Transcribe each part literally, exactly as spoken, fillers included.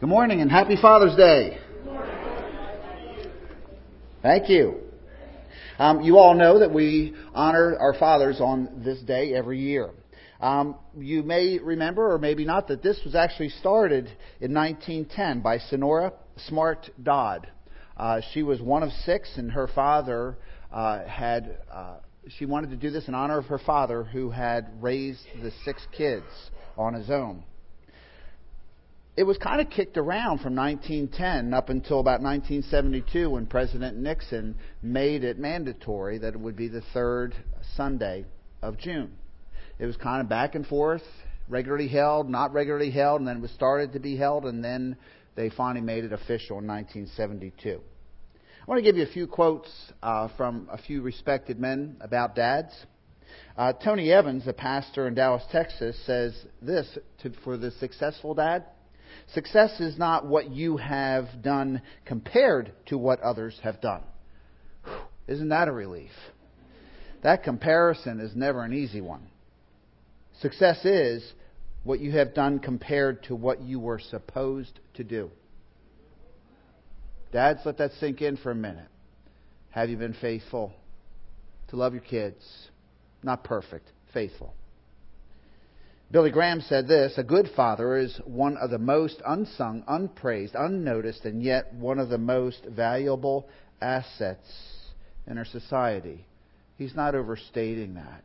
Good morning and happy Father's Day. Thank you. Um, you all know that we honor our fathers on this day every year. Um, you may remember, or maybe not, that this was actually started in nineteen ten by Sonora Smart Dodd. Uh, she was one of six, and her father uh, had. Uh, she wanted to do this in honor of her father, who had raised the six kids on his own. It was kind of kicked around from nineteen ten up until about nineteen seventy-two, when President Nixon made it mandatory that it would be the third Sunday of June. It was kind of back and forth, regularly held, not regularly held, and then it was started to be held, and then they finally made it official in nineteen seventy-two. I want to give you a few quotes uh, from a few respected men about dads. Uh, Tony Evans, a pastor in Dallas, Texas, says this to, for the successful dad: success is not what you have done compared to what others have done. Whew, isn't that a relief? That comparison is never an easy one. Success is what you have done compared to what you were supposed to do. Dads, let that sink in for a minute. Have you been faithful to love your kids? Not perfect, faithful. Billy Graham said this: a good father is one of the most unsung, unpraised, unnoticed, and yet one of the most valuable assets in our society. He's not overstating that.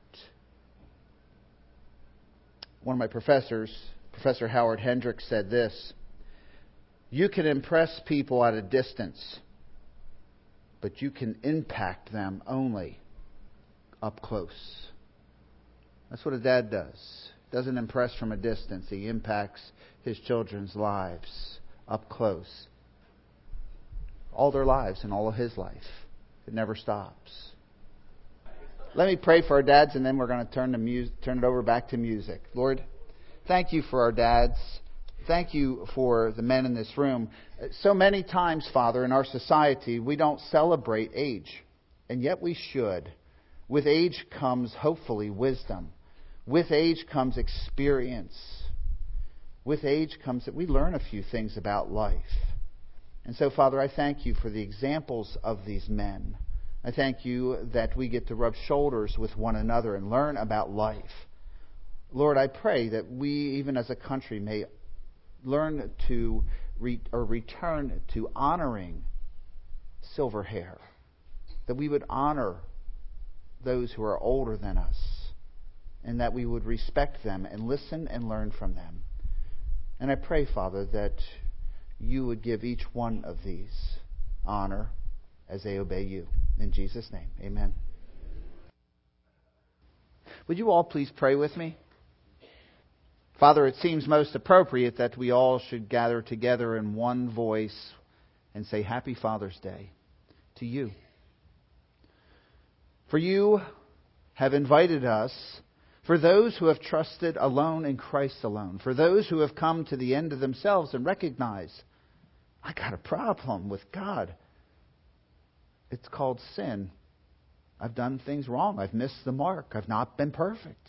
One of my professors, Professor Howard Hendricks, said this: you can impress people at a distance, but you can impact them only up close. That's what a dad does. Doesn't impress from a distance. He impacts his children's lives up close. All their lives and all of his life. It never stops. Let me pray for our dads, and then we're going to turn the mu- turn it over back to music. Lord, thank you for our dads. Thank you for the men in this room. So many times, Father, in our society, we don't celebrate age. And yet we should. With age comes, hopefully, wisdom. With age comes experience. With age comes that we learn a few things about life. And so, Father, I thank you for the examples of these men. I thank you that we get to rub shoulders with one another and learn about life. Lord, I pray that we, even as a country, may learn to re- or return to honoring silver hair. That we would honor those who are older than us, and that we would respect them and listen and learn from them. And I pray, Father, that you would give each one of these honor as they obey you. In Jesus' name, amen. Would you all please pray with me? Father, it seems most appropriate that we all should gather together in one voice and say Happy Father's Day to you. For you have invited us, for those who have trusted alone in Christ alone, for those who have come to the end of themselves and recognize, I got a problem with God. It's called sin. I've done things wrong. I've missed the mark. I've not been perfect.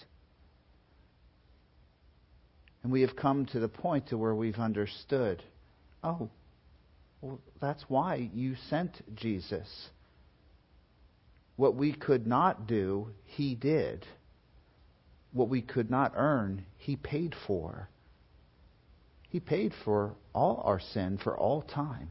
And we have come to the point to where we've understood, oh, well, that's why you sent Jesus. What we could not do, He did. What we could not earn, He paid for. He paid for all our sin for all time.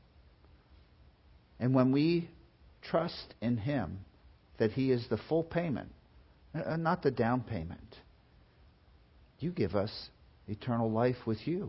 And when we trust in Him, that He is the full payment, not the down payment, you give us eternal life with you.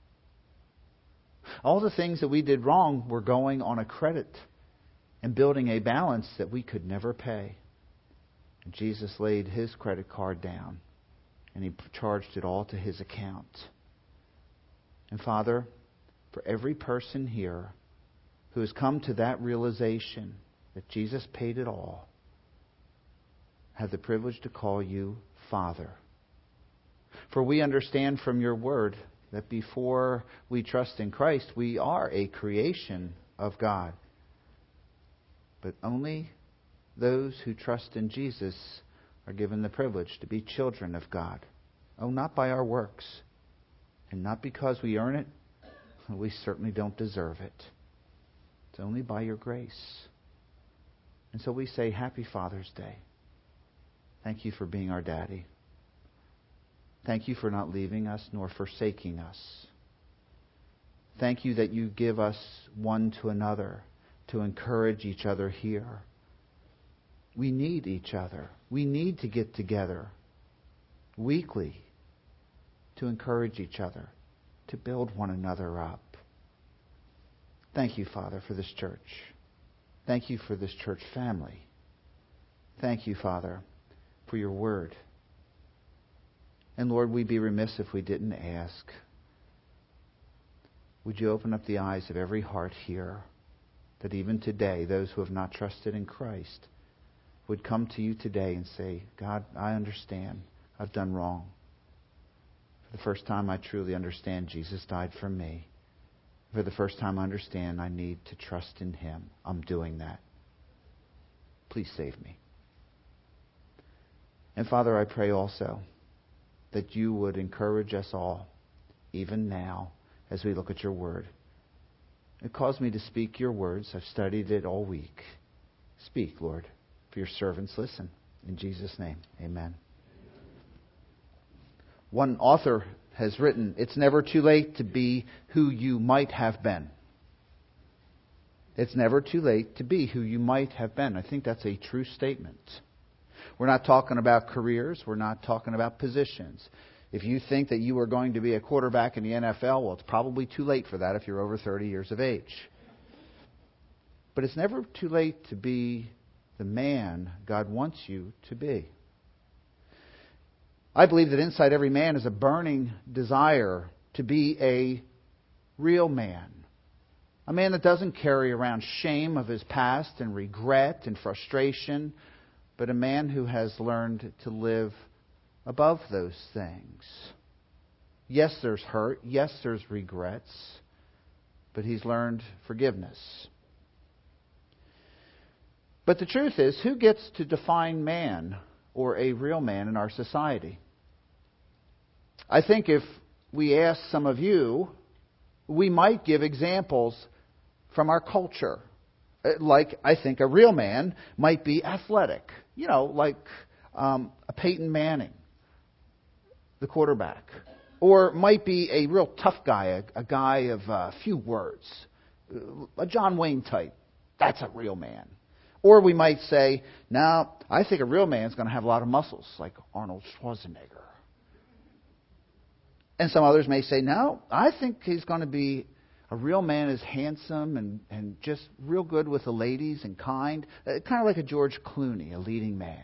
All the things that we did wrong were going on a credit and building a balance that we could never pay. And Jesus laid His credit card down, and He charged it all to His account. And Father, for every person here who has come to that realization that Jesus paid it all, I have the privilege to call you Father. For we understand from your word that before we trust in Christ, we are a creation of God. But only those who trust in Jesus are given the privilege to be children of God. Oh, not by our works, and not because we earn it, We certainly don't deserve it. It's only by your grace. And so we say, Happy Father's Day. Thank you for being our daddy. Thank you for not leaving us nor forsaking us. Thank you that you give us one to another to encourage each other here. We need each other. We need to get together weekly to encourage each other, to build one another up. Thank you, Father, for this church. Thank you for this church family. Thank you, Father, for your word. And Lord, we'd be remiss if we didn't ask. Would you open up the eyes of every heart here, that even today, those who have not trusted in Christ would come to you today and say, God, I understand. I've done wrong. For the first time, I truly understand Jesus died for me. For the first time, I understand I need to trust in Him. I'm doing that. Please save me. And Father, I pray also that you would encourage us all, even now, as we look at your word. It caused me to speak your words. I've studied it all week. Speak, Lord, for your servants listen. In Jesus' name, amen. One author has written, it's never too late to be who you might have been. It's never too late to be who you might have been. I think that's a true statement. We're not talking about careers. We're not talking about positions. If you think that you are going to be a quarterback in the N F L, well, it's probably too late for that if you're over thirty years of age. But it's never too late to be the man God wants you to be. I believe that inside every man is a burning desire to be a real man. A man that doesn't carry around shame of his past and regret and frustration, but a man who has learned to live above those things. Yes, there's hurt. Yes, there's regrets. But he's learned forgiveness. But the truth is, who gets to define man or a real man in our society? I think if we ask some of you, we might give examples from our culture. Like, I think a real man might be athletic. You know, like um, a Peyton Manning, the quarterback. Or might be a real tough guy, a, a guy of a few words. A John Wayne type. That's a real man. Or we might say, no, I think a real man's going to have a lot of muscles, like Arnold Schwarzenegger. And some others may say, no, I think he's going to be a real man is handsome and, and just real good with the ladies and kind. Uh, kind of like a George Clooney, a leading man.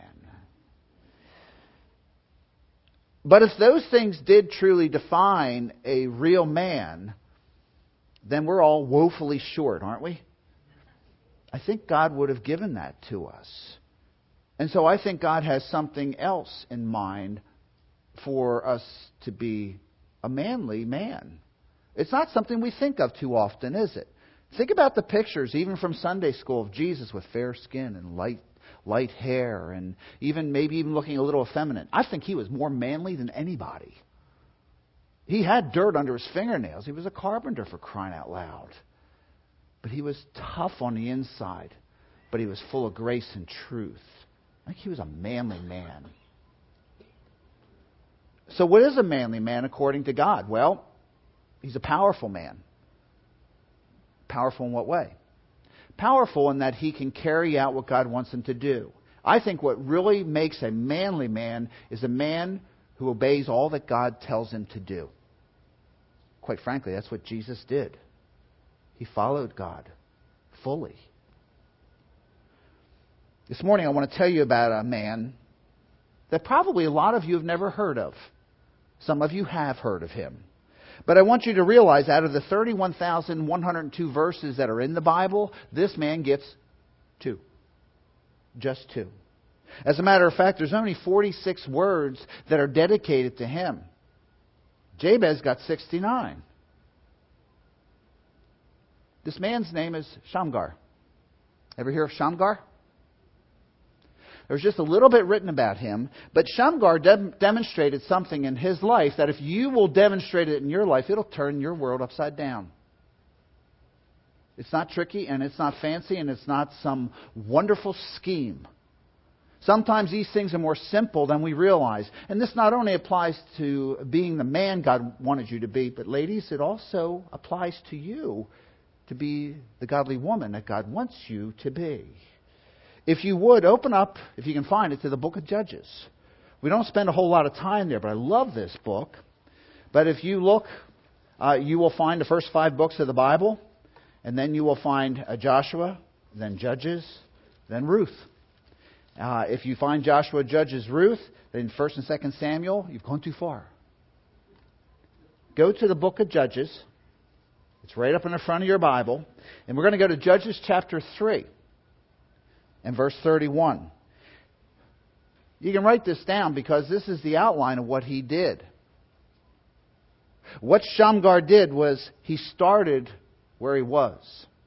But if those things did truly define a real man, then we're all woefully short, aren't we? I think God would have given that to us. And so I think God has something else in mind for us to be a manly man. It's not something we think of too often, is it? Think about the pictures, even from Sunday school, of Jesus with fair skin and light light hair, and even maybe even looking a little effeminate. I think he was more manly than anybody. He had dirt under his fingernails. He was a carpenter, for crying out loud. But he was tough on the inside. But he was full of grace and truth. I think he was a manly man. So what is a manly man according to God? Well, he's a powerful man. Powerful in what way? Powerful in that he can carry out what God wants him to do. I think what really makes a manly man is a man who obeys all that God tells him to do. Quite frankly, that's what Jesus did. He followed God fully. This morning I want to tell you about a man that probably a lot of you have never heard of. Some of you have heard of him. But I want you to realize out of the thirty-one thousand one hundred two verses that are in the Bible, this man gets two. Just two. As a matter of fact, there's only forty-six words that are dedicated to him. Jabez got sixty-nine. This man's name is Shamgar. Ever hear of Shamgar? There's just a little bit written about him, but Shamgar de- demonstrated something in his life that if you will demonstrate it in your life, it'll turn your world upside down. It's not tricky, and it's not fancy, and it's not some wonderful scheme. Sometimes these things are more simple than we realize. And this not only applies to being the man God wanted you to be, but ladies, it also applies to you to be the godly woman that God wants you to be. If you would, open up, if you can find it, to the book of Judges. We don't spend a whole lot of time there, but I love this book. But if you look, uh, you will find the first five books of the Bible. And then you will find uh, Joshua, then Judges, then Ruth. Uh, if you find Joshua, Judges, Ruth, then First and Second Samuel, you've gone too far. Go to the book of Judges. It's right up in the front of your Bible. And we're going to go to Judges chapter three and verse thirty-one. You can write this down because this is the outline of what he did. What Shamgar did was he started where he was.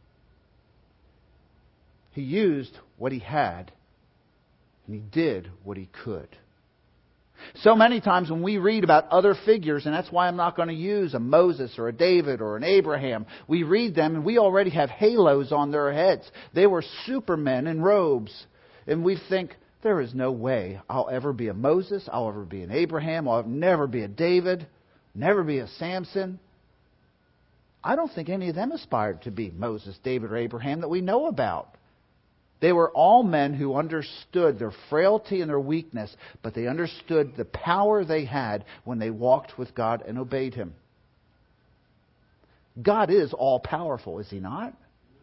He used what he had, and he did what he could. So many times when we read about other figures, and that's why I'm not going to use a Moses or a David or an Abraham, we read them and we already have halos on their heads. They were supermen in robes. And we think, there is no way I'll ever be a Moses, I'll ever be an Abraham, I'll never be a David, never be a Samson. I don't think any of them aspired to be Moses, David, or Abraham that we know about. They were all men who understood their frailty and their weakness, but they understood the power they had when they walked with God and obeyed Him. God is all-powerful, is He not?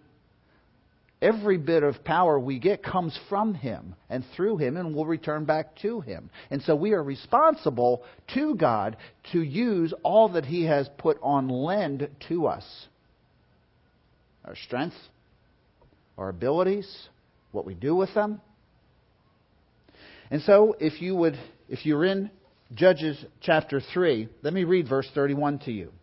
Every bit of power we get comes from Him and through Him and will return back to Him. And so we are responsible to God to use all that He has put on lend to us. Our strength, our abilities, what we do with them. And so if you would, if you're in Judges chapter three, let me read verse thirty-one to you.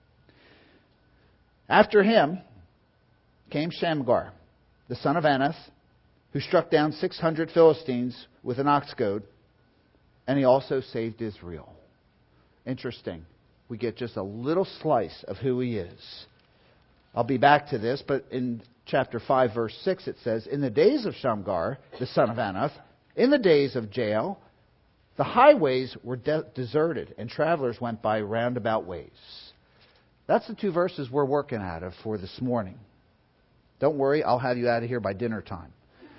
After him came Shamgar, the son of Anath, who struck down six hundred Philistines with an ox goad, and he also saved Israel. Interesting. We get just a little slice of who he is. I'll be back to this, but in chapter five, verse six, it says, in the days of Shamgar, the son of Anath, in the days of Jael, the highways were de- deserted, and travelers went by roundabout ways. That's the two verses we're working out of for this morning. Don't worry, I'll have you out of here by dinner time.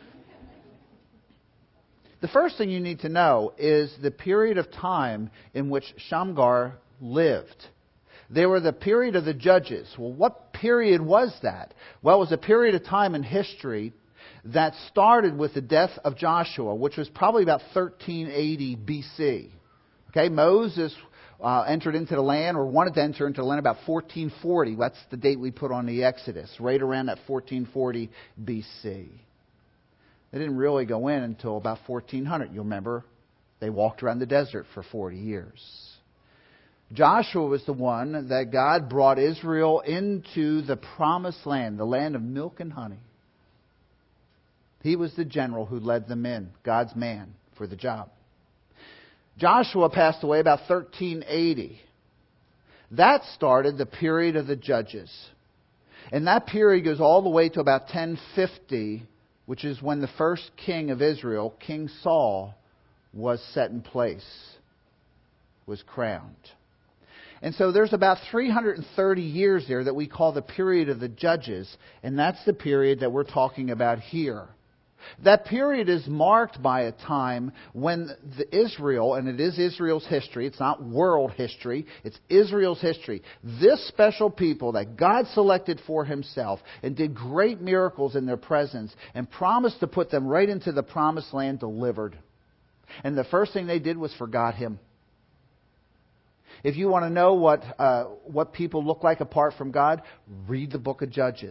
The first thing you need to know is the period of time in which Shamgar lived. They were the period of the judges. Well, what period was that? Well, it was a period of time in history that started with the death of Joshua, which was probably about thirteen eighty B C. Okay, Moses uh, entered into the land, or wanted to enter into the land about fourteen forty. That's the date we put on the Exodus, right around that fourteen forty B C. They didn't really go in until about fourteen hundred. You'll remember they walked around the desert for forty years. Joshua was the one that God brought Israel into the promised land, the land of milk and honey. He was the general who led them in, God's man for the job. Joshua passed away about thirteen eighty. That started the period of the judges. And that period goes all the way to about ten fifty, which is when the first king of Israel, King Saul, was set in place, was crowned. And so there's about three hundred thirty years there that we call the period of the judges, and that's the period that we're talking about here. That period is marked by a time when the Israel, and it is Israel's history, it's not world history, it's Israel's history. This special people that God selected for Himself and did great miracles in their presence and promised to put them right into the promised land delivered. And the first thing they did was forgot Him. If you want to know what uh, what people look like apart from God, read the book of Judges.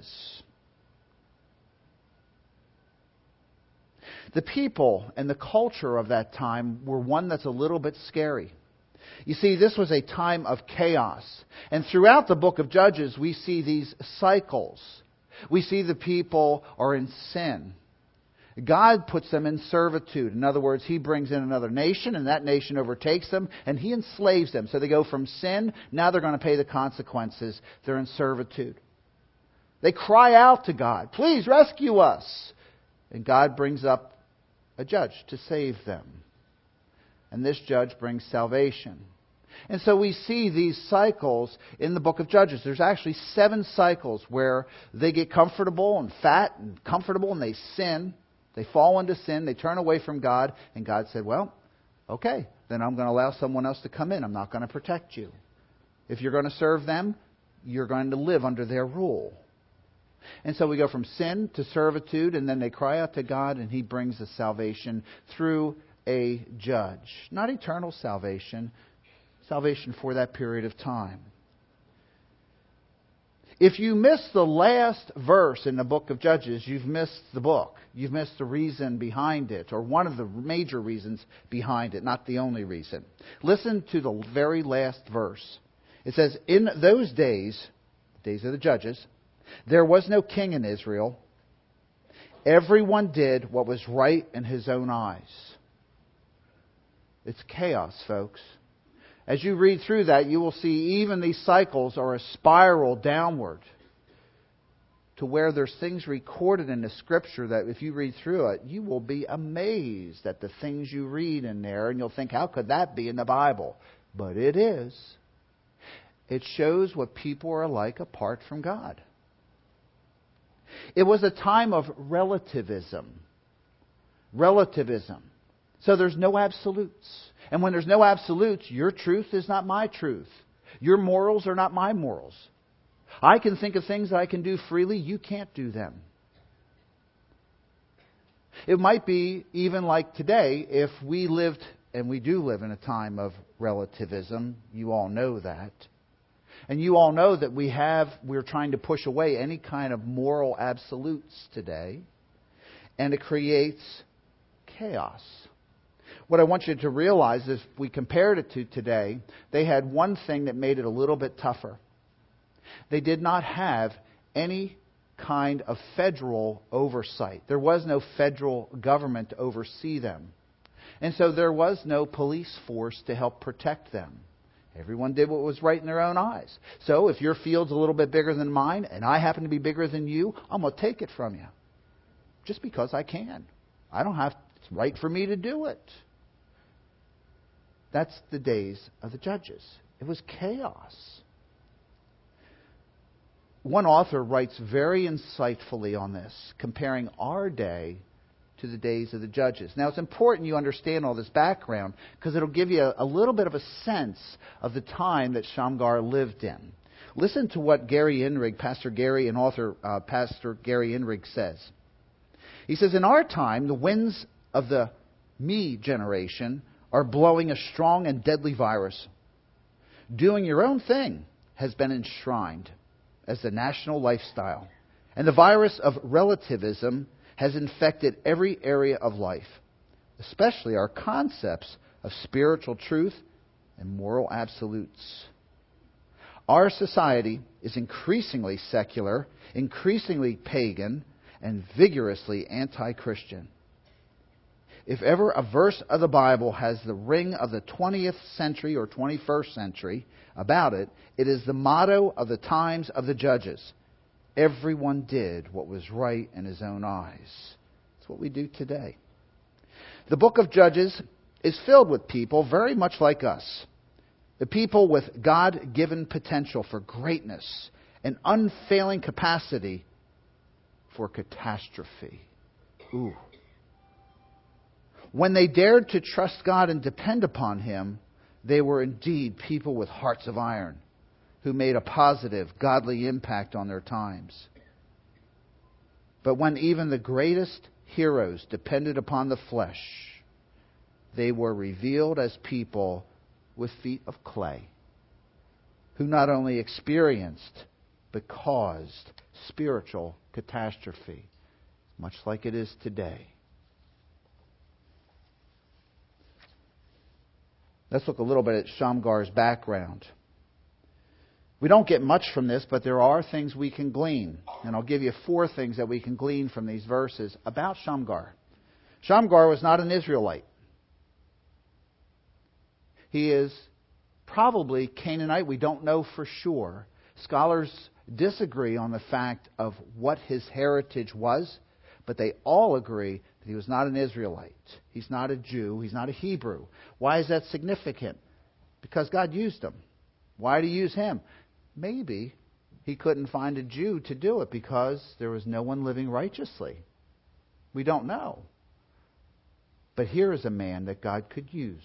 The people and the culture of that time were one that's a little bit scary. You see, this was a time of chaos. And throughout the book of Judges, we see these cycles. We see the people are in sin. God puts them in servitude. In other words, He brings in another nation, and that nation overtakes them, and He enslaves them. So they go from sin, now they're going to pay the consequences. They're in servitude. They cry out to God, please rescue us. And God brings up a judge to save them. And this judge brings salvation. And so we see these cycles in the book of Judges. There's actually seven cycles where they get comfortable and fat and comfortable and they sin. They fall into sin. They turn away from God. And God said, well, okay, then I'm going to allow someone else to come in. I'm not going to protect you. If you're going to serve them, you're going to live under their rule. And so we go from sin to servitude, and then they cry out to God, and He brings the salvation through a judge. Not eternal salvation, salvation for that period of time. If you miss the last verse in the book of Judges, you've missed the book. You've missed the reason behind it, or one of the major reasons behind it, not the only reason. Listen to the very last verse. It says, in those days, days of the Judges, there was no king in Israel. Everyone did what was right in his own eyes. It's chaos, folks. As you read through that, you will see even these cycles are a spiral downward to where there's things recorded in the Scripture that if you read through it, you will be amazed at the things you read in there, and you'll think, how could that be in the Bible? But it is. It shows what people are like apart from God. It was a time of relativism. Relativism. So there's no absolutes. And when there's no absolutes, your truth is not my truth. Your morals are not my morals. I can think of things that I can do freely. You can't do them. It might be even like today, if we lived, and we do live in a time of relativism. You all know that. And you all know that we have, we're trying to push away any kind of moral absolutes today. And it creates chaos. What I want you to realize is if we compared it to today, they had one thing that made it a little bit tougher. They did not have any kind of federal oversight. There was no federal government to oversee them. And so there was no police force to help protect them. Everyone did what was right in their own eyes. So if your field's a little bit bigger than mine, and I happen to be bigger than you, I'm going to take it from you. Just because I can. I don't have, it's right for me to do it. That's the days of the Judges. It was chaos. One author writes very insightfully on this, comparing our day to the days of the Judges. Now, it's important you understand all this background because it'll give you a, a little bit of a sense of the time that Shamgar lived in. Listen to what Gary Inrig, Pastor Gary and author uh, Pastor Gary Inrig says. He says, in our time, the winds of the me generation are blowing a strong and deadly virus. Doing your own thing has been enshrined as the national lifestyle. And the virus of relativism has infected every area of life, especially our concepts of spiritual truth and moral absolutes. Our society is increasingly secular, increasingly pagan, and vigorously anti-Christian. If ever a verse of the Bible has the ring of the twentieth century or twenty-first century about it, it is the motto of the times of the Judges. Everyone did what was right in his own eyes. That's what we do today. The book of Judges is filled with people very much like us. The people with God-given potential for greatness and unfailing capacity for catastrophe. Ooh. When they dared to trust God and depend upon Him, they were indeed people with hearts of iron who made a positive, godly impact on their times. But when even the greatest heroes depended upon the flesh, they were revealed as people with feet of clay, who not only experienced but caused spiritual catastrophe, much like it is today. Let's look a little bit at Shamgar's background. We don't get much from this, but there are things we can glean. And I'll give you four things that we can glean from these verses about Shamgar. Shamgar was not an Israelite. He is probably Canaanite. We don't know for sure. Scholars disagree on the fact of what his heritage was, but they all agree that he was not an Israelite. He's not a Jew. He's not a Hebrew. Why is that significant? Because God used him. Why did he use him? Maybe he couldn't find a Jew to do it because there was no one living righteously. We don't know. But here is a man that God could use.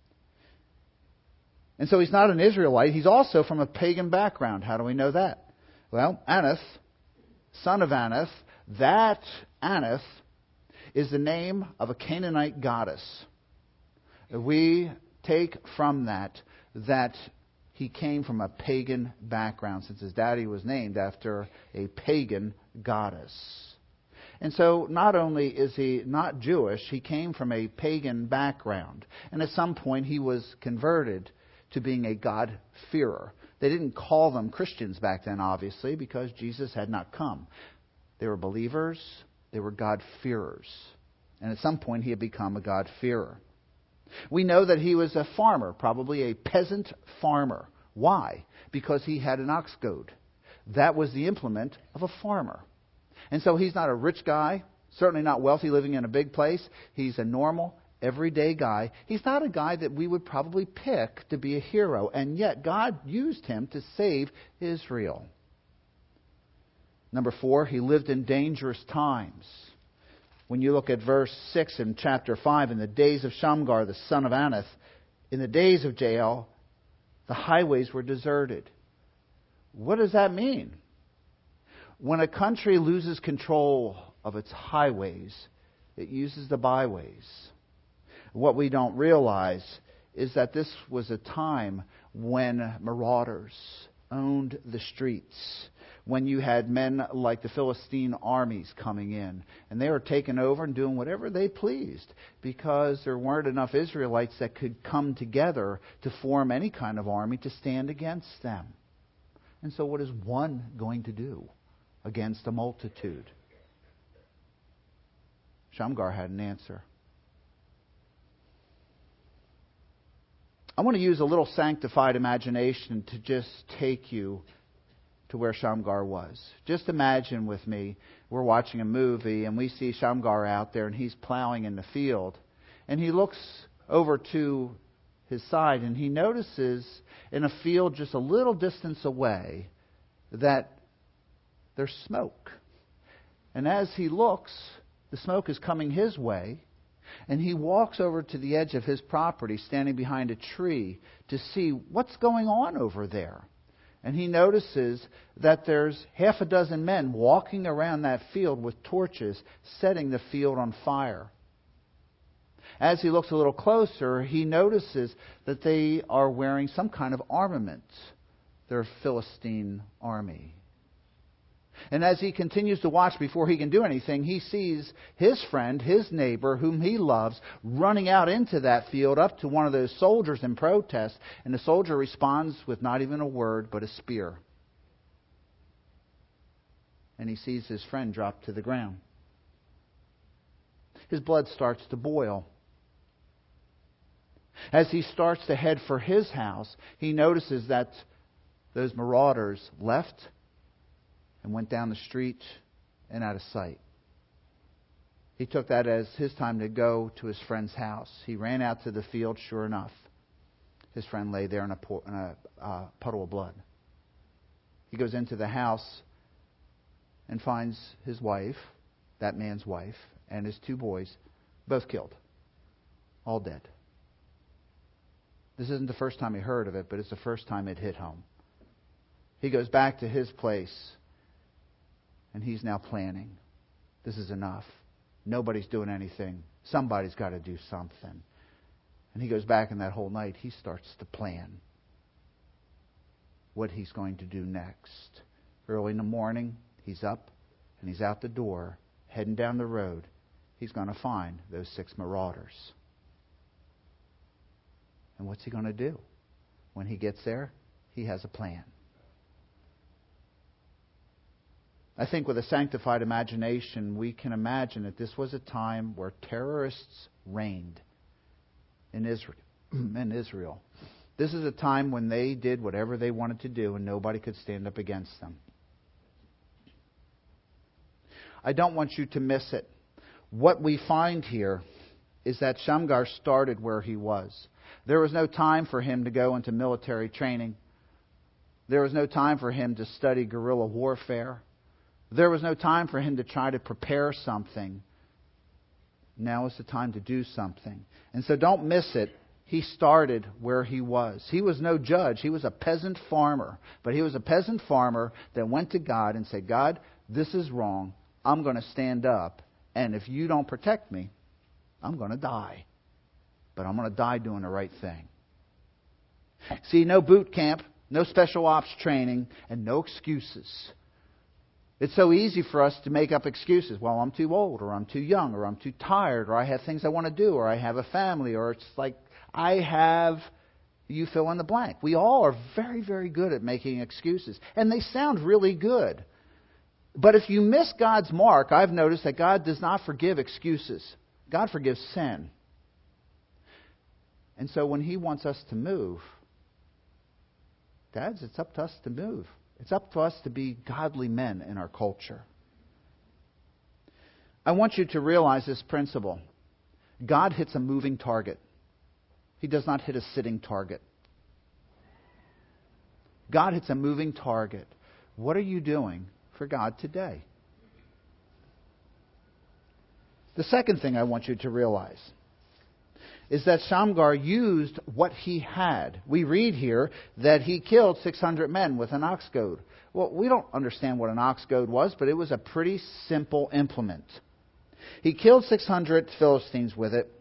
And so he's not an Israelite. He's also from a pagan background. How do we know that? Well, Anath, son of Anath, that Anath is the name of a Canaanite goddess. We take from that that he came from a pagan background, since his daddy was named after a pagan goddess. And so not only is he not Jewish, he came from a pagan background. And at some point he was converted to being a God-fearer. They didn't call them Christians back then, obviously, because Jesus had not come. They were believers. They were God-fearers. And at some point he had become a God-fearer. We know that he was a farmer, probably a peasant farmer. Why? Because he had an ox goad. That was the implement of a farmer. And so he's not a rich guy, certainly not wealthy, living in a big place. He's a normal, everyday guy. He's not a guy that we would probably pick to be a hero. And yet God used him to save Israel. Number four, he lived in dangerous times. When you look at verse six in chapter five, in the days of Shamgar, the son of Anath, in the days of Jael, the highways were deserted. What does that mean? When a country loses control of its highways, it uses the byways. What we don't realize is that this was a time when marauders owned the streets, when you had men like the Philistine armies coming in, and they were taking over and doing whatever they pleased because there weren't enough Israelites that could come together to form any kind of army to stand against them. And so what is one going to do against a multitude? Shamgar had an answer. I want to use a little sanctified imagination to just take you to where Shamgar was. Just imagine with me, we're watching a movie and we see Shamgar out there and he's plowing in the field. And he looks over to his side and he notices in a field just a little distance away that there's smoke. And as he looks, the smoke is coming his way. And he walks over to the edge of his property, standing behind a tree, to see what's going on over there. And he notices that there's half a dozen men walking around that field with torches, setting the field on fire. As he looks a little closer, he notices that they are wearing some kind of armament. They're a Philistine army. And as he continues to watch before he can do anything, he sees his friend, his neighbor, whom he loves, running out into that field up to one of those soldiers in protest. And the soldier responds with not even a word, but a spear. And he sees his friend drop to the ground. His blood starts to boil. As he starts to head for his house, he notices that those marauders left and went down the street and out of sight. He took that as his time to go to his friend's house. He ran out to the field, sure enough. His friend lay there in a, po- in a uh, puddle of blood. He goes into the house and finds his wife, that man's wife, and his two boys, both killed. All dead. This isn't the first time he heard of it, but it's the first time it hit home. He goes back to his place. And he's now planning. This is enough. Nobody's doing anything. Somebody's got to do something. And he goes back, and that whole night he starts to plan what he's going to do next. Early in the morning, he's up and he's out the door, heading down the road. He's going to find those six marauders. And what's he going to do? When he gets there, he has a plan. I think with a sanctified imagination, we can imagine that this was a time where terrorists reigned in Israel. in Israel. This is a time when they did whatever they wanted to do and nobody could stand up against them. I don't want you to miss it. What we find here is that Shamgar started where he was. There was no time for him to go into military training. There was no time for him to study guerrilla warfare. There was no time for him to try to prepare something. Now is the time to do something. And so don't miss it. He started where he was. He was no judge. He was a peasant farmer. But he was a peasant farmer that went to God and said, God, this is wrong. I'm going to stand up. And if you don't protect me, I'm going to die. But I'm going to die doing the right thing. See, no boot camp, no special ops training, and no excuses. It's so easy for us to make up excuses. Well, I'm too old, or I'm too young, or I'm too tired, or I have things I want to do, or I have a family, or it's like I have, you fill in the blank. We all are very, very good at making excuses. And they sound really good. But if you miss God's mark, I've noticed that God does not forgive excuses. God forgives sin. And so when He wants us to move, dads, it's up to us to move. It's up to us to be godly men in our culture. I want you to realize this principle. God hits a moving target. He does not hit a sitting target. God hits a moving target. What are you doing for God today? The second thing I want you to realize is that Shamgar used what he had. We read here that he killed six hundred men with an ox goad. Well, we don't understand what an ox goad was, but it was a pretty simple implement. He killed six hundred Philistines with it.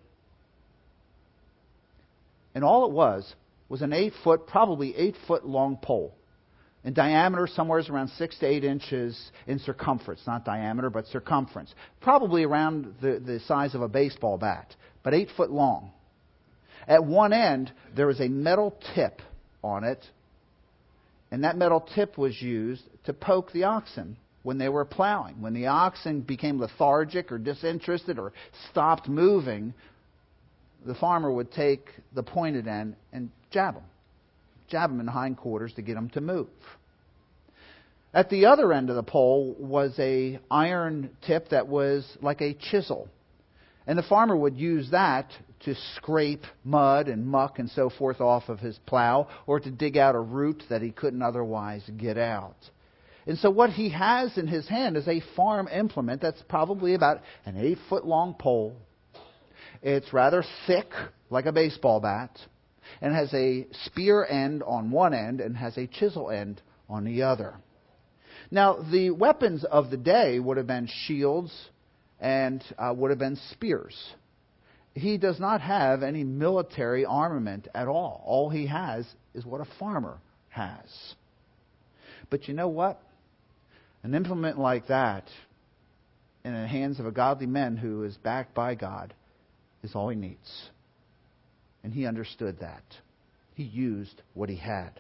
And all it was was an eight foot, probably eight foot long pole. In diameter, somewhere around six to eight inches in circumference. Not diameter, but circumference. Probably around the, the size of a baseball bat, but eight foot long. At one end, there was a metal tip on it, and that metal tip was used to poke the oxen when they were plowing. When the oxen became lethargic or disinterested or stopped moving, the farmer would take the pointed end and jab them. Jab them in the hindquarters to get them to move. At the other end of the pole was a iron tip that was like a chisel. And the farmer would use that to scrape mud and muck and so forth off of his plow, or to dig out a root that he couldn't otherwise get out. And so what he has in his hand is a farm implement that's probably about an eight foot long pole. It's rather thick, like a baseball bat, and has a spear end on one end and has a chisel end on the other. Now, the weapons of the day would have been shields and uh, would have been spears. He does not have any military armament at all. All he has is what a farmer has. But you know what? An implement like that in the hands of a godly man who is backed by God is all he needs. And he understood that. He used what he had.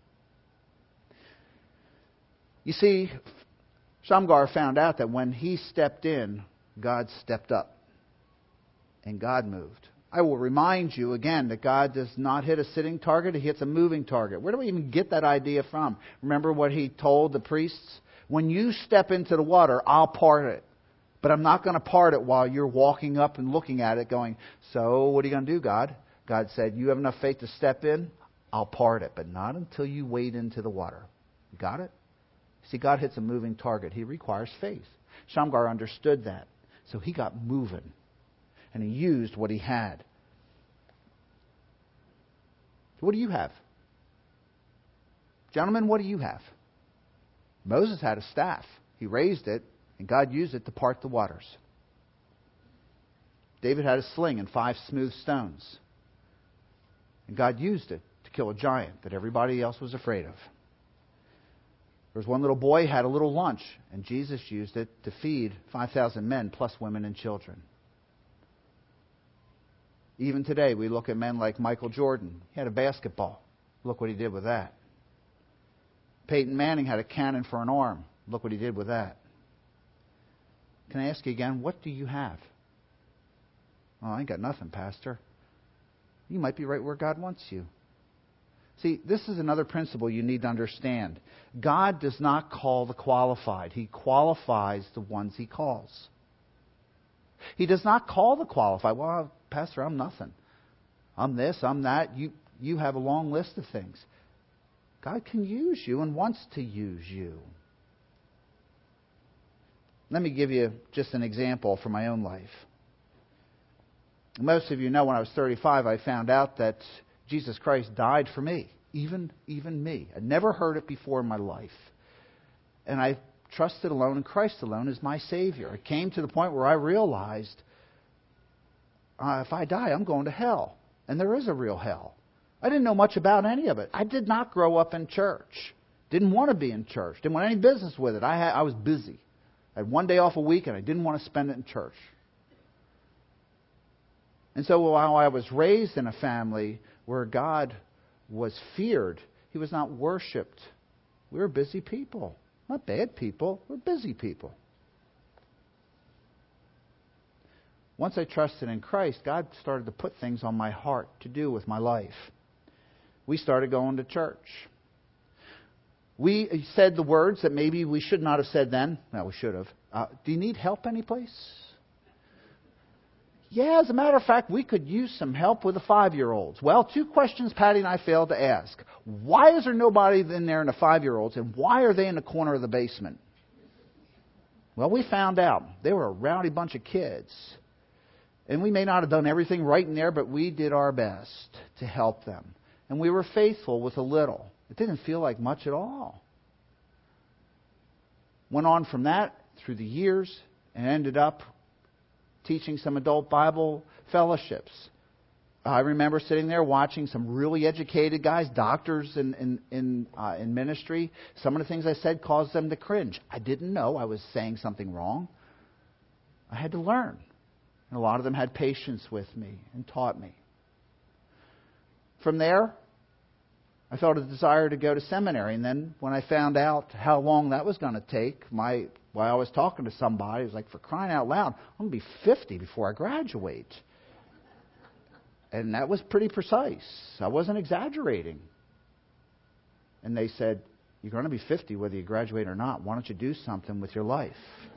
You see, Shamgar found out that when he stepped in, God stepped up. And God moved. I will remind you again that God does not hit a sitting target, He hits a moving target. Where do we even get that idea from? Remember what He told the priests? When you step into the water, I'll part it. But I'm not going to part it while you're walking up and looking at it going, so what are you going to do, God? God said, you have enough faith to step in? I'll part it, but not until you wade into the water. You got it? See, God hits a moving target. He requires faith. Shamgar understood that. So he got moving. And he used what he had. What do you have? Gentlemen, what do you have? Moses had a staff. He raised it, and God used it to part the waters. David had a sling and five smooth stones. And God used it to kill a giant that everybody else was afraid of. There was one little boy who had a little lunch, and Jesus used it to feed five thousand men plus women and children. Even today, we look at men like Michael Jordan. He had a basketball. Look what he did with that. Peyton Manning had a cannon for an arm. Look what he did with that. Can I ask you again, what do you have? Oh, I ain't got nothing, Pastor. You might be right where God wants you. See, this is another principle you need to understand. God does not call the qualified. He qualifies the ones He calls. He does not call the qualified. Well, Pastor, I'm nothing. I'm this, I'm that. You, you have a long list of things. God can use you and wants to use you. Let me give you just an example from my own life. Most of you know when I was thirty-five, I found out that Jesus Christ died for me, even, even me. I'd never heard it before in my life. And I trusted alone in Christ alone as my Savior. It came to the point where I realized, uh, if I die, I'm going to hell. And there is a real hell. I didn't know much about any of it. I did not grow up in church. Didn't want to be in church. Didn't want any business with it. I had, I was busy. I had one day off a week and I didn't want to spend it in church. And so while I was raised in a family where God was feared, He was not worshipped. We were busy people. Not bad people. We're busy people. Once I trusted in Christ, God started to put things on my heart to do with my life. We started going to church. We said the words that maybe we should not have said then. No, we should have. Uh, do you need help anyplace? Yeah, as a matter of fact, we could use some help with the five-year-olds. Well, two questions Patty and I failed to ask. Why is there nobody in there in the five-year-olds, and why are they in the corner of the basement? Well, we found out. They were a rowdy bunch of kids. And we may not have done everything right in there, but we did our best to help them. And we were faithful with a little. It didn't feel like much at all. Went on from that through the years and ended up teaching some adult Bible fellowships. I remember sitting there watching some really educated guys, doctors in in in, uh, in ministry. Some of the things I said caused them to cringe. I didn't know I was saying something wrong. I had to learn. And a lot of them had patience with me and taught me. From there, I felt a desire to go to seminary. And then when I found out how long that was going to take, my while I was talking to somebody, it was like, for crying out loud, I'm going to be fifty before I graduate. And that was pretty precise. I wasn't exaggerating. And they said, you're going to be fifty whether you graduate or not. Why don't you do something with your life?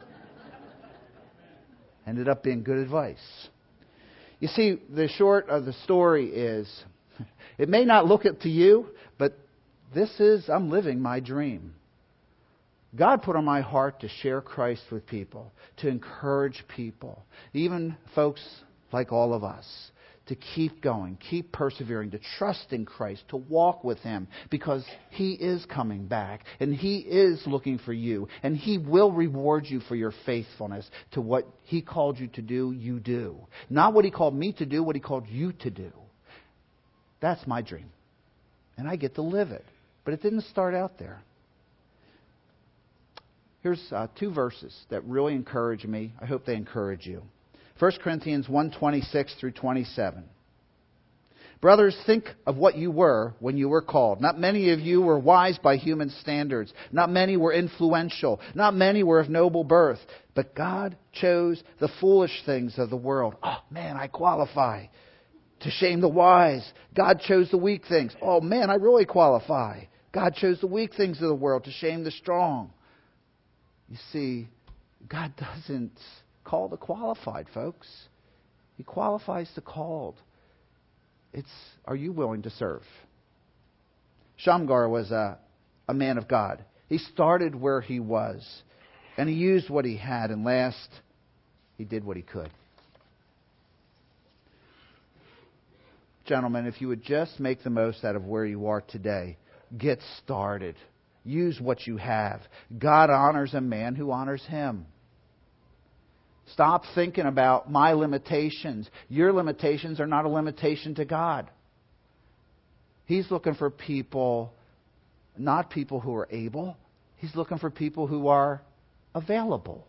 Ended up being good advice. You see, the short of the story is, it may not look it to you, but this is, I'm living my dream. God put on my heart to share Christ with people, to encourage people, even folks like all of us, to keep going, keep persevering, to trust in Christ, to walk with Him, because He is coming back, and He is looking for you, and He will reward you for your faithfulness to what He called you to do, you do. Not what He called me to do, what He called you to do. That's my dream. And I get to live it. But it didn't start out there. Here's uh, two verses that really encourage me. I hope they encourage you. First Corinthians one twenty-six through twenty-seven. Brothers, think of what you were when you were called. Not many of you were wise by human standards. Not many were influential. Not many were of noble birth. But God chose the foolish things of the world. Oh, man, I qualify. To shame the wise. God chose the weak things. Oh, man, I really qualify. God chose the weak things of the world to shame the strong. You see, God doesn't call the qualified, folks. He qualifies the called. It's, are you willing to serve? Shamgar was a, a man of God. He started where he was, and he used what he had, and last, he did what he could. Gentlemen, if you would just make the most out of where you are today, get started. Use what you have. God honors a man who honors Him. Stop thinking about my limitations. Your limitations are not a limitation to God. He's looking for people, not people who are able. He's looking for people who are available.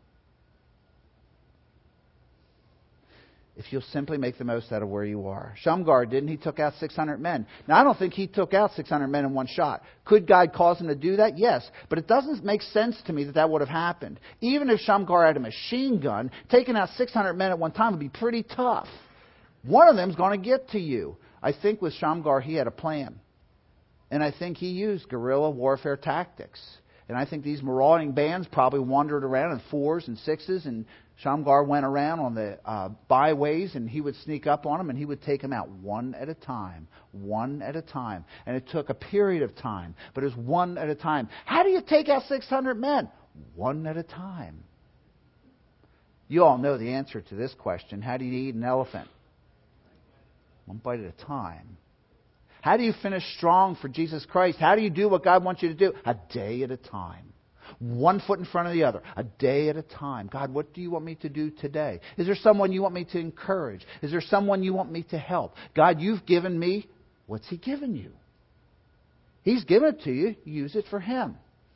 If you'll simply make the most out of where you are. Shamgar didn't. He took out six hundred men. Now, I don't think he took out six hundred men in one shot. Could God cause him to do that? Yes. But it doesn't make sense to me that that would have happened. Even if Shamgar had a machine gun, taking out six hundred men at one time would be pretty tough. One of them's going to get to you. I think with Shamgar, he had a plan. And I think he used guerrilla warfare tactics. And I think these marauding bands probably wandered around in fours and sixes, and Shamgar went around on the uh, byways, and he would sneak up on them, and he would take them out one at a time, one at a time. And it took a period of time, but it was one at a time. How do you take out six hundred men? One at a time. You all know the answer to this question. How do you eat an elephant? One bite at a time. How do you finish strong for Jesus Christ? How do you do what God wants you to do? A day at a time. One foot in front of the other. A day at a time. God, what do you want me to do today? Is there someone you want me to encourage? Is there someone you want me to help? God, you've given me. What's He given you? He's given it to you. Use it for Him.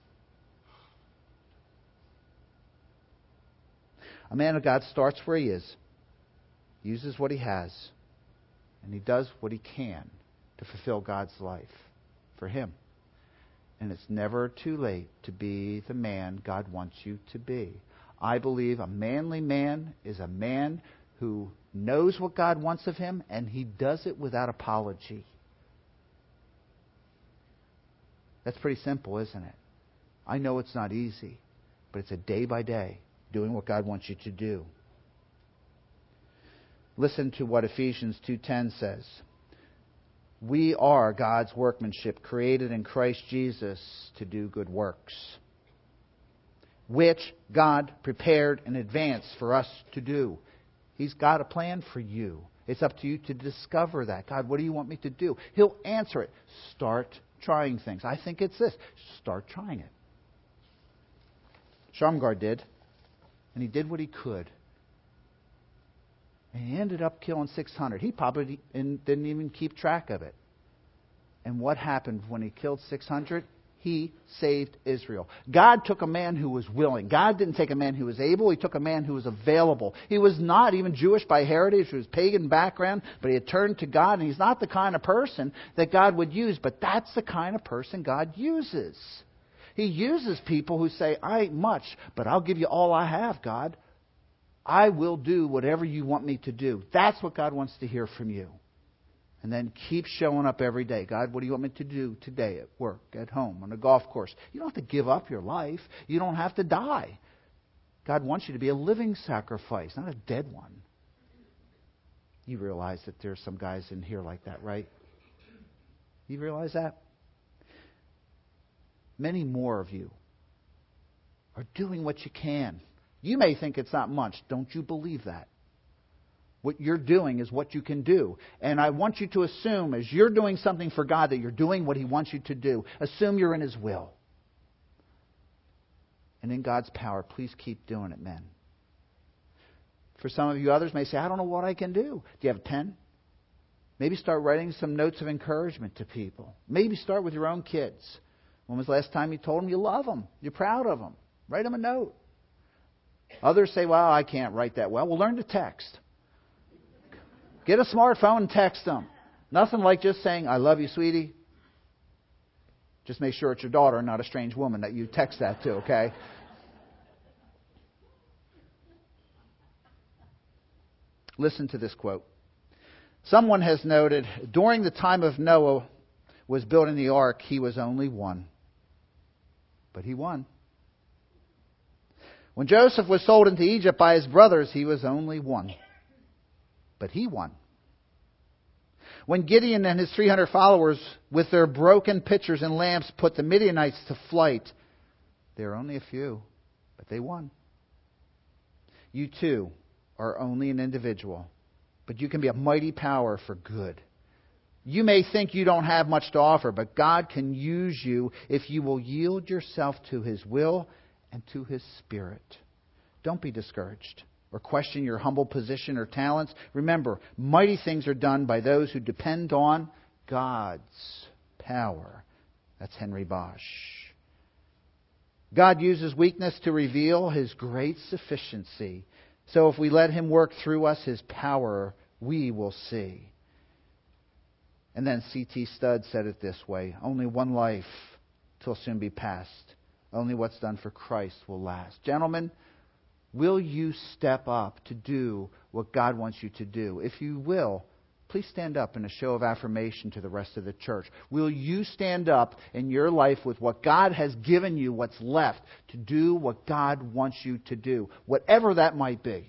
A man of God starts where he is. Uses what he has. And he does what he can to fulfill God's life for him. And it's never too late to be the man God wants you to be. I believe a manly man is a man who knows what God wants of him, and he does it without apology. That's pretty simple, isn't it? I know it's not easy, but it's a day by day doing what God wants you to do. Listen to what Ephesians two ten says. We are God's workmanship, created in Christ Jesus to do good works, which God prepared in advance for us to do. He's got a plan for you. It's up to you to discover that. God, what do you want me to do? He'll answer it. Start trying things. I think it's this. Start trying it. Shamgar did. And he did what he could. And he ended up killing six hundred. He probably didn't even keep track of it. And what happened when he killed six hundred? He saved Israel. God took a man who was willing. God didn't take a man who was able. He took a man who was available. He was not even Jewish by heritage. He was pagan background. But he had turned to God. And he's not the kind of person that God would use. But that's the kind of person God uses. He uses people who say, I ain't much, but I'll give you all I have, God. I will do whatever you want me to do. That's what God wants to hear from you. And then keep showing up every day. God, what do you want me to do today at work, at home, on the golf course? You don't have to give up your life. You don't have to die. God wants you to be a living sacrifice, not a dead one. You realize that there's some guys in here like that, right? You realize that? Many more of you are doing what you can. You may think it's not much. Don't you believe that? What you're doing is what you can do. And I want you to assume, as you're doing something for God, that you're doing what He wants you to do. Assume you're in His will. And in God's power, please keep doing it, men. For some of you others may say, I don't know what I can do. Do you have a pen? Maybe start writing some notes of encouragement to people. Maybe start with your own kids. When was the last time you told them you love them? You're proud of them. Write them a note. Others say, well, I can't write that well. Well, learn to text. Get a smartphone and text them. Nothing like just saying, I love you, sweetie. Just make sure it's your daughter and not a strange woman that you text that to, okay? Listen to this quote. Someone has noted, during the time of Noah was building the ark, he was only one. But he won. When Joseph was sold into Egypt by his brothers, he was only one. But he won. When Gideon and his three hundred followers, with their broken pitchers and lamps, put the Midianites to flight, there are only a few, but they won. You too are only an individual, but you can be a mighty power for good. You may think you don't have much to offer, but God can use you if you will yield yourself to His will and to His Spirit. Don't be discouraged or question your humble position or talents. Remember, mighty things are done by those who depend on God's power. That's Henry Bosch. God uses weakness to reveal His great sufficiency. So if we let Him work through us, His power we will see. And then C T Studd said it this way, only one life till soon be past. Only what's done for Christ will last. Gentlemen, will you step up to do what God wants you to do? If you will, please stand up in a show of affirmation to the rest of the church. Will you stand up in your life with what God has given you, what's left, to do what God wants you to do, whatever that might be?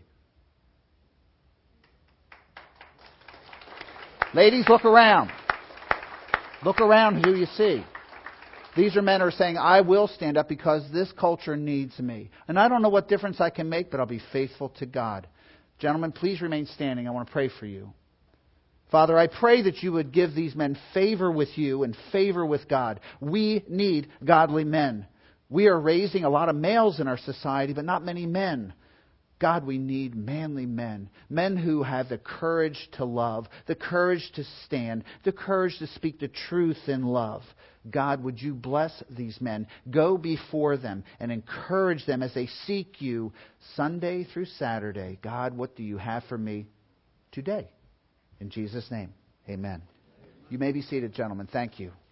Ladies, look around. Look around. Who do you see? These are men who are saying, I will stand up because this culture needs me. And I don't know what difference I can make, but I'll be faithful to God. Gentlemen, please remain standing. I want to pray for you. Father, I pray that you would give these men favor with you and favor with God. We need godly men. We are raising a lot of males in our society, but not many men. God, we need manly men. Men who have the courage to love, the courage to stand, the courage to speak the truth in love. God, would you bless these men? Go before them and encourage them as they seek you Sunday through Saturday. God, what do you have for me today? In Jesus' name, amen. You may be seated, gentlemen. Thank you.